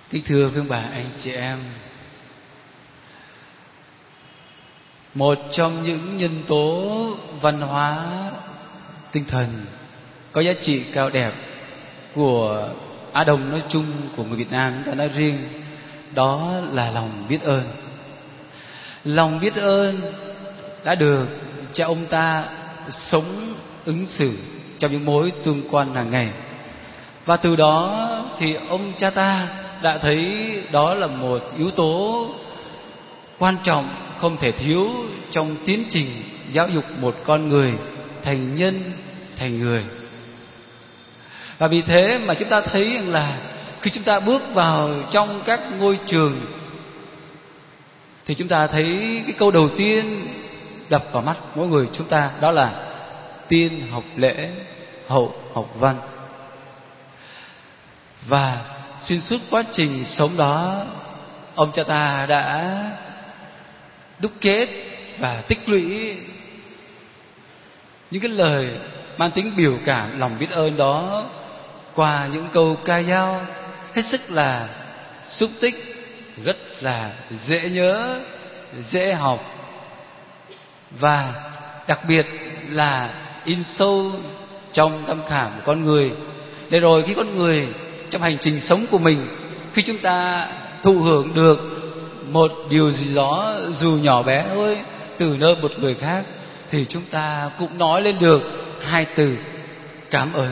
Kính thưa quý bà, anh chị em, một trong những nhân tố văn hóa tinh thần có giá trị cao đẹp của Á Đông nói chung, của người Việt Nam chúng ta nói riêng, đó là lòng biết ơn. Lòng biết ơn đã được cha ông ta sống ứng xử trong những mối tương quan hàng ngày, và từ đó thì ông cha ta đã thấy đó là một yếu tố quan trọng không thể thiếu trong tiến trình giáo dục một con người thành nhân, thành người. Và vì thế mà chúng ta thấy rằng là khi chúng ta bước vào trong các ngôi trường thì chúng ta thấy cái câu đầu tiên đập vào mắt mỗi người chúng ta, đó là tiên học lễ, hậu học văn. Và xuyên suốt quá trình sống đó, ông cha ta đã đúc kết và tích lũy những cái lời mang tính biểu cảm lòng biết ơn đó qua những câu ca dao hết sức là xúc tích, rất là dễ nhớ, dễ học, và đặc biệt là in sâu trong tâm khảm của con người. Để rồi khi con người trong hành trình sống của mình, khi chúng ta thụ hưởng được một điều gì đó dù nhỏ bé thôi từ nơi một người khác, thì chúng ta cũng nói lên được hai từ cảm ơn.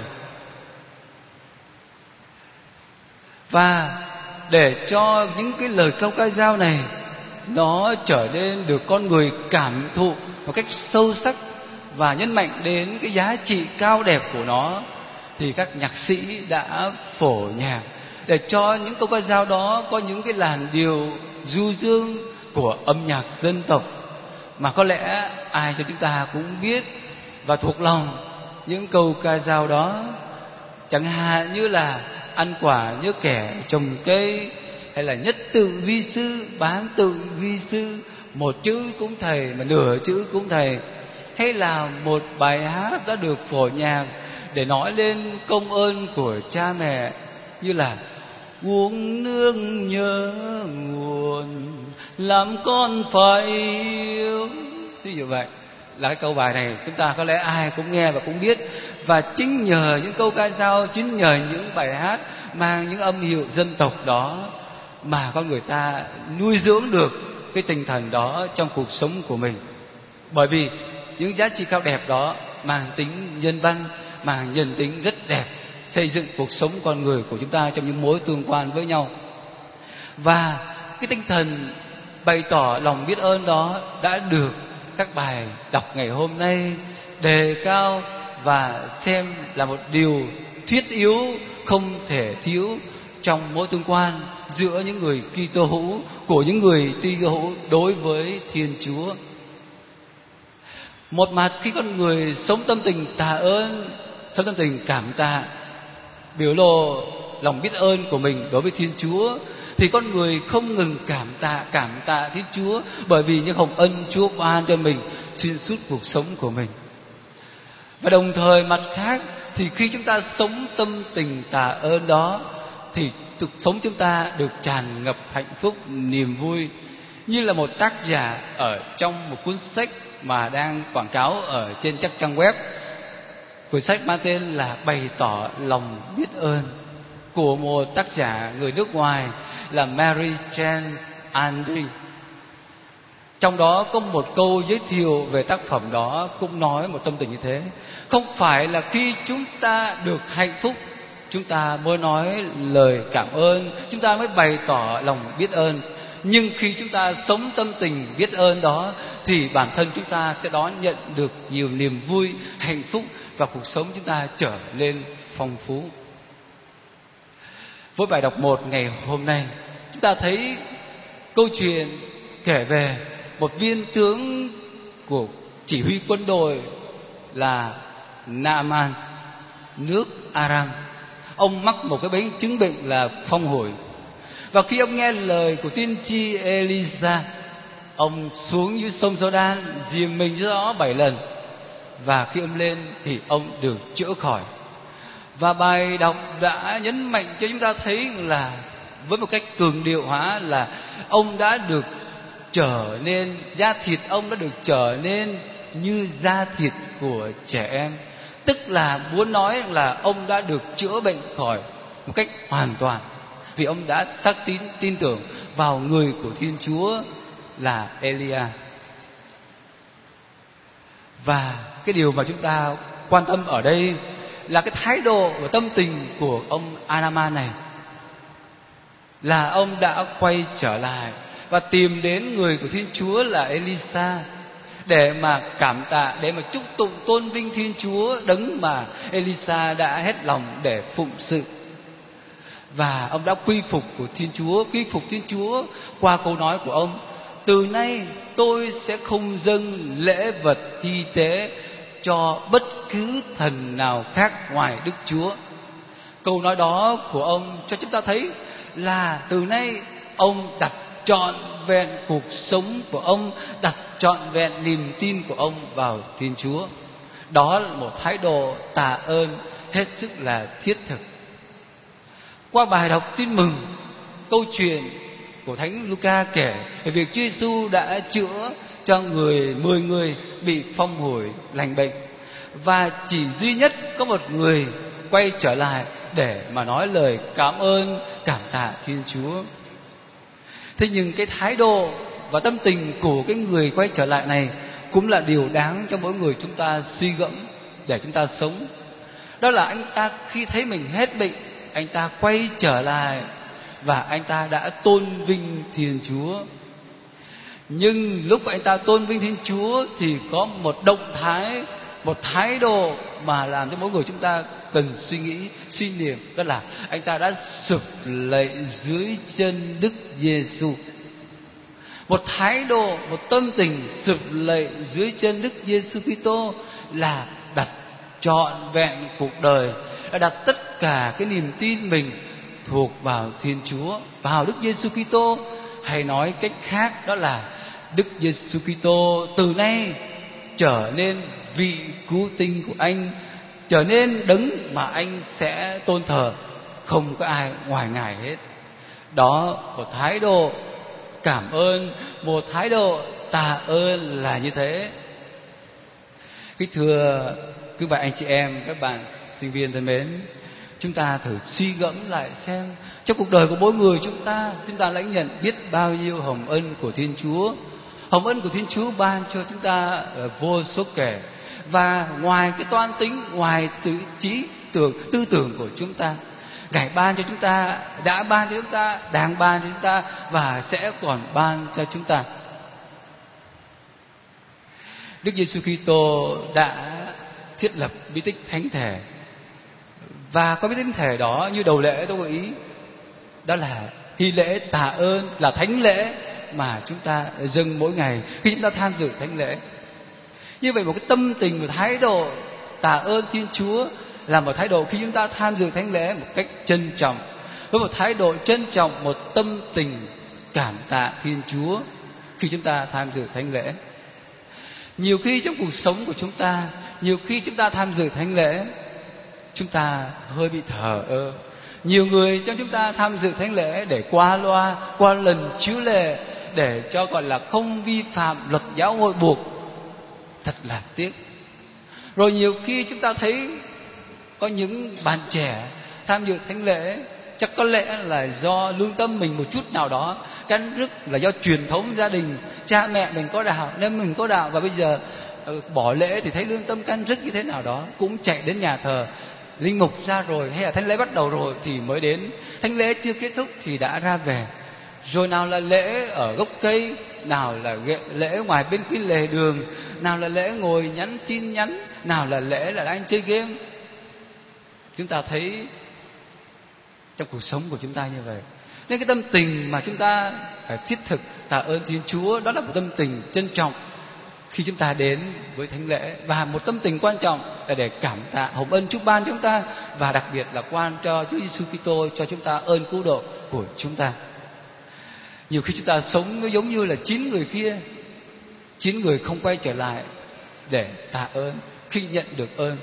Và để cho những cái lời câu ca dao này nó trở nên được con người cảm thụ một cách sâu sắc và nhấn mạnh đến cái giá trị cao đẹp của nó, thì các nhạc sĩ đã phổ nhạc để cho những câu ca dao đó có những cái làn điệu du dương của âm nhạc dân tộc mà có lẽ ai cho chúng ta cũng biết và thuộc lòng những câu ca dao đó. Chẳng hạn như là ăn quả như kẻ trồng cây, hay là nhất tự vi sư, bán tự vi sư, một chữ cũng thầy mà nửa chữ cũng thầy, hay là một bài hát đã được phổ nhạc để nói lên công ơn của cha mẹ, như là uống nước nhớ nguồn, làm con phải yêu. Ví dụ vậy là cái câu bài này chúng ta có lẽ ai cũng nghe và cũng biết. Và chính nhờ những câu ca dao, chính nhờ những bài hát mang những âm hiệu dân tộc đó mà con người ta nuôi dưỡng được cái tinh thần đó trong cuộc sống của mình. Bởi vì những giá trị cao đẹp đó mang tính nhân văn, mang nhân tính rất đẹp, xây dựng cuộc sống con người của chúng ta trong những mối tương quan với nhau. Và cái tinh thần bày tỏ lòng biết ơn đó đã được các bài đọc ngày hôm nay đề cao và xem là một điều thiết yếu không thể thiếu trong mối tương quan giữa những người Kitô hữu, của những người Kitô hữu đối với Thiên Chúa. Một mặt khi con người sống tâm tình tạ ơn, sống tâm tình cảm tạ, biểu lộ lòng biết ơn của mình đối với Thiên Chúa, thì con người không ngừng cảm tạ Thiên Chúa bởi vì những hồng ân Chúa ban cho mình xuyên suốt cuộc sống của mình. Và đồng thời mặt khác thì khi chúng ta sống tâm tình tạ ơn đó, thì cuộc sống chúng ta được tràn ngập hạnh phúc, niềm vui. Như là một tác giả ở trong một cuốn sách mà đang quảng cáo ở trên các trang web, cuốn sách mang tên là Bày tỏ lòng biết ơn, của một tác giả người nước ngoài là Mary Chance Andrew. Trong đó có một câu giới thiệu về tác phẩm đó cũng nói một tâm tình như thế. Không phải là khi chúng ta được hạnh phúc chúng ta mới nói lời cảm ơn, chúng ta mới bày tỏ lòng biết ơn, nhưng khi chúng ta sống tâm tình biết ơn đó thì bản thân chúng ta sẽ đón nhận được nhiều niềm vui, hạnh phúc, và cuộc sống chúng ta trở nên phong phú. Với bài đọc 1 ngày hôm nay, chúng ta thấy câu chuyện kể về một viên tướng của chỉ huy quân đội là Naaman, nước Aram. Ông mắc một cái chứng bệnh là phong hổi. Và khi ông nghe lời của tiên tri Elisa, ông xuống dưới sông Giô-đan, dìm mình dưới đó 7 lần. Và khi ông lên thì ông được chữa khỏi. Và bài đọc đã nhấn mạnh cho chúng ta thấy là với một cách cường điệu hóa là ông đã được trở nên, da thịt ông đã được trở nên như da thịt của trẻ em. Tức là muốn nói là ông đã được chữa bệnh khỏi một cách hoàn toàn, vì ông đã xác tin tưởng vào người của Thiên Chúa là Elia. Và cái điều mà chúng ta quan tâm ở đây là cái thái độ và tâm tình của ông Naaman này, là ông đã quay trở lại và tìm đến người của Thiên Chúa là Elisa để mà cảm tạ, để mà chúc tụng tôn vinh Thiên Chúa, đấng mà Elisa đã hết lòng để phụng sự. Và ông đã quy phục Thiên Chúa qua câu nói của ông: từ nay tôi sẽ không dâng lễ vật hy tế cho bất cứ thần nào khác ngoài Đức Chúa. Câu nói đó của ông cho chúng ta thấy là từ nay ông đặt trọn vẹn cuộc sống của ông, đặt trọn vẹn niềm tin của ông vào Thiên Chúa. Đó là một thái độ tạ ơn hết sức là thiết thực. Qua bài đọc tin mừng, câu chuyện của Thánh Luca kể về việc Chúa Giêsu đã chữa cho 10 người bị phong hồn lành bệnh, và chỉ duy nhất có một người quay trở lại để mà nói lời cảm ơn, cảm tạ Thiên Chúa. Thế nhưng cái thái độ và tâm tình của cái người quay trở lại này cũng là điều đáng cho mỗi người chúng ta suy gẫm để chúng ta sống. Đó là anh ta khi thấy mình hết bệnh, anh ta quay trở lại và anh ta đã tôn vinh Thiên Chúa. Nhưng lúc anh ta tôn vinh Thiên Chúa thì có một động thái, một thái độ mà làm cho mỗi người chúng ta cần suy nghĩ, suy niệm. Đó là anh ta đã sụp lạy dưới chân Đức Giêsu. Một thái độ, một tâm tình sụp lạy dưới chân Đức Giêsu Kitô là đặt trọn vẹn cuộc đời, đã đặt tất cả cái niềm tin mình thuộc vào Thiên Chúa, vào Đức Giêsu Kitô. Hay nói cách khác, đó là Đức Giêsu Kitô từ nay trở nên vị cứu tinh của anh, trở nên đấng mà anh sẽ tôn thờ, không có ai ngoài Ngài hết. Đó, một thái độ cảm ơn, một thái độ tạ ơn là như thế. Kính thưa quý bạn anh chị em, các bạn sinh viên thân mến, chúng ta thử suy gẫm lại xem trong cuộc đời của mỗi người chúng ta lãnh nhận biết bao nhiêu hồng ân của Thiên Chúa. Hồng ân của Thiên Chúa ban cho chúng ta vô số kể. Và ngoài cái toan tính, ngoài tư tưởng của chúng ta, Ngài ban cho chúng ta, đã ban cho chúng ta, đang ban cho chúng ta và sẽ còn ban cho chúng ta. Đức Giêsu Kitô đã thiết lập bí tích thánh thể, và qua bí tích thánh thể đó, như đầu lễ tôi gợi ý, đó là hy lễ tạ ơn, là thánh lễ mà chúng ta dâng mỗi ngày khi chúng ta tham dự thánh lễ. Như vậy một cái tâm tình, một thái độ tạ ơn Thiên Chúa là một thái độ khi chúng ta tham dự thánh lễ một cách trân trọng, với một thái độ trân trọng, một tâm tình cảm tạ Thiên Chúa khi chúng ta tham dự thánh lễ. Nhiều khi trong cuộc sống của chúng ta, nhiều khi chúng ta tham dự thánh lễ, chúng ta hơi bị thờ ơ. Nhiều người trong chúng ta tham dự thánh lễ để qua loa, qua lần chiếu lệ, để cho gọi là không vi phạm luật giáo hội buộc. Thật là tiếc. Rồi nhiều khi chúng ta thấy có những bạn trẻ tham dự thánh lễ, chắc có lẽ là do lương tâm mình một chút nào đó cắn rứt, là do truyền thống gia đình, cha mẹ mình có đạo nên mình có đạo, và bây giờ bỏ lễ thì thấy lương tâm cắn rứt như thế nào đó, cũng chạy đến nhà thờ. Linh mục ra rồi hay là thánh lễ bắt đầu rồi thì mới đến, thánh lễ chưa kết thúc thì đã ra về. Rồi nào là lễ ở gốc cây, nào là lễ ngoài bên cái lề đường, nào là lễ ngồi nhắn tin nhắn, nào là lễ là đang chơi game. Chúng ta thấy trong cuộc sống của chúng ta như vậy. Nên cái tâm tình mà chúng ta phải thiết thực tạ ơn Thiên Chúa, đó là một tâm tình trân trọng khi chúng ta đến với thánh lễ, và một tâm tình quan trọng là để cảm tạ hồng ân chúc ban chúng ta, và đặc biệt là quan cho Chúa Giêsu Kitô cho chúng ta ơn cứu độ của chúng ta. Nhiều khi chúng ta sống nó giống như là 9 người kia, 9 người không quay trở lại để tạ ơn khi nhận được ơn.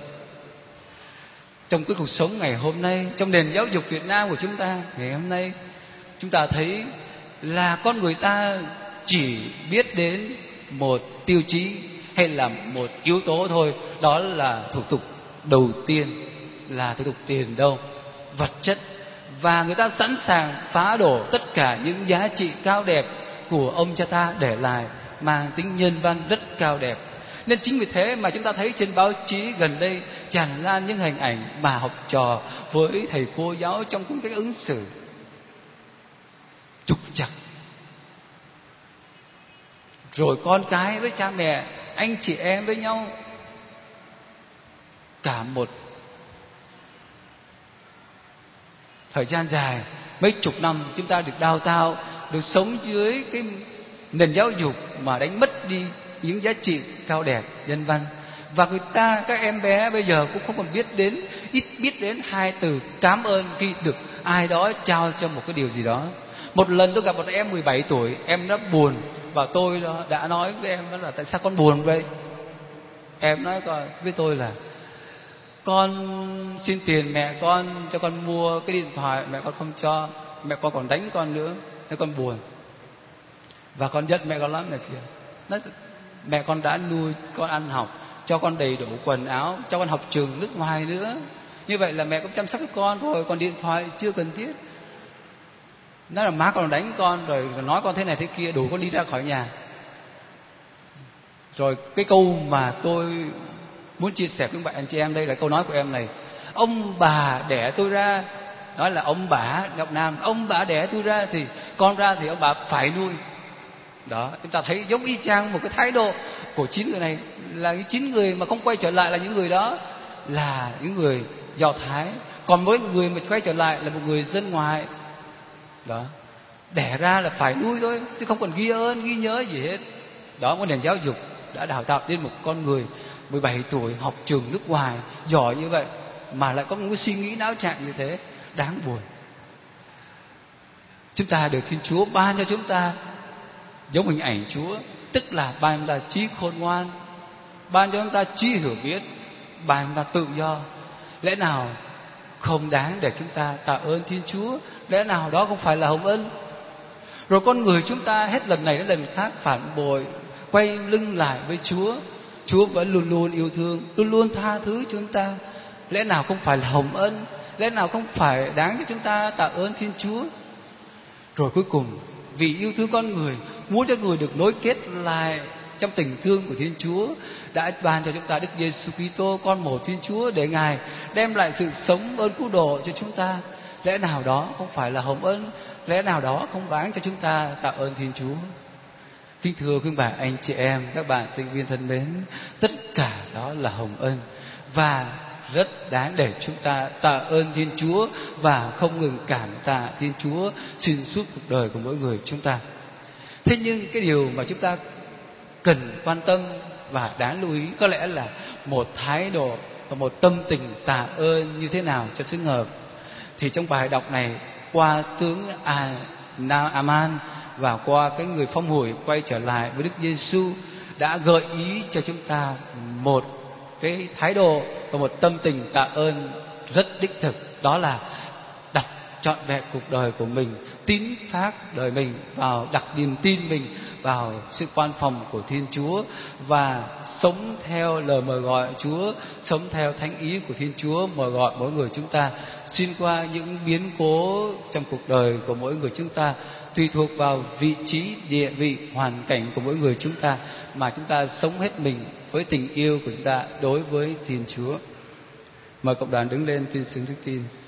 Trong cái cuộc sống ngày hôm nay, trong nền giáo dục Việt Nam của chúng ta ngày hôm nay, chúng ta thấy là con người ta chỉ biết đến một tiêu chí hay là một yếu tố thôi, đó là thủ tục đầu tiên là thủ tục tiền đâu, vật chất. Và người ta sẵn sàng phá đổ tất cả những giá trị cao đẹp của ông cha ta để lại, mang tính nhân văn rất cao đẹp. Nên chính vì thế mà chúng ta thấy trên báo chí gần đây tràn lan những hình ảnh bà học trò với thầy cô giáo trong cung cách ứng xử trục trặc, rồi con cái với cha mẹ, anh chị em với nhau. Cả một thời gian dài, mấy chục năm chúng ta được đào tạo, được sống dưới cái nền giáo dục mà đánh mất đi những giá trị cao đẹp nhân văn. Và các em bé bây giờ cũng không còn ít biết đến hai từ cảm ơn khi được ai đó trao cho một cái điều gì đó. Một lần tôi gặp một em 17 tuổi, em đã buồn, và tôi đã nói với em đó là tại sao con buồn vậy? Em nói với tôi là con xin tiền mẹ con cho con mua cái điện thoại, mẹ con không cho, mẹ con còn đánh con nữa nên con buồn. Và con giận mẹ con lắm này kìa. Nói, mẹ con đã nuôi con ăn học, cho con đầy đủ quần áo, cho con học trường nước ngoài nữa, như vậy là mẹ cũng chăm sóc con rồi, còn điện thoại chưa cần thiết. Nói là má con đánh con rồi nói con thế này thế kia, đủ con đi ra khỏi nhà. Rồi cái câu mà tôi muốn chia sẻ với các bạn anh chị em đây là câu nói của em này: ông bà đẻ tôi ra, nói là ông bà Ngọc Nam, ông bà đẻ tôi ra thì con ra thì ông bà phải nuôi. Đó, chúng ta thấy giống y chang một cái thái độ của 9 người này, là những 9 người mà không quay trở lại là những người đó là những người Do Thái, còn mỗi người mà quay trở lại là một người dân ngoài. Đó, đẻ ra là phải nuôi thôi, chứ không còn ghi ơn ghi nhớ gì hết. Đó, một nền giáo dục đã đào tạo nên một con người 17 tuổi học trường nước ngoài giỏi như vậy mà lại có một cái suy nghĩ não trạng như thế, đáng buồn. Chúng ta được Thiên Chúa ban cho chúng ta giống hình ảnh Chúa, tức là ban chúng ta trí khôn ngoan, ban cho chúng ta trí hiểu biết, ban chúng ta tự do. Lẽ nào không đáng để chúng ta tạ ơn Thiên Chúa? Lẽ nào đó không phải là hồng ân? Rồi con người chúng ta hết lần này đến lần khác phản bội, quay lưng lại với Chúa. Chúa vẫn luôn luôn yêu thương, luôn luôn tha thứ chúng ta. Lẽ nào không phải là hồng ân? Lẽ nào không phải đáng cho chúng ta tạ ơn Thiên Chúa? Rồi cuối cùng, vì yêu thương con người, muốn cho người được nối kết lại trong tình thương của Thiên Chúa, đã ban cho chúng ta Đức Giêsu Kitô, con một Thiên Chúa, để Ngài đem lại sự sống ơn cứu độ cho chúng ta. Lẽ nào đó không phải là hồng ân? Lẽ nào đó không đáng cho chúng ta tạ ơn Thiên Chúa? Kính thưa quý bà anh chị em, các bạn sinh viên thân mến, tất cả đó là hồng ân và rất đáng để chúng ta tạ ơn Thiên Chúa và không ngừng cảm tạ Thiên Chúa xuyên suốt cuộc đời của mỗi người chúng ta. Thế nhưng cái điều mà chúng ta cần quan tâm và đáng lưu ý có lẽ là một thái độ và một tâm tình tạ ơn như thế nào cho xứng hợp. Thì trong bài đọc này, qua tướng Aman và qua cái người phong hủi quay trở lại với Đức Giêsu đã gợi ý cho chúng ta một cái thái độ và một tâm tình tạ ơn rất đích thực, đó là đặt trọn vẹn cuộc đời của mình, tín thác đời mình vào, đặt niềm tin mình vào sự quan phòng của Thiên Chúa và sống theo lời mời gọi Chúa, sống theo thánh ý của Thiên Chúa mời gọi mỗi người chúng ta xuyên qua những biến cố trong cuộc đời của mỗi người chúng ta, tùy thuộc vào vị trí, địa vị, hoàn cảnh của mỗi người chúng ta, mà chúng ta sống hết mình với tình yêu của chúng ta đối với Thiên Chúa. Mời cộng đoàn đứng lên tuyên xưng đức tin.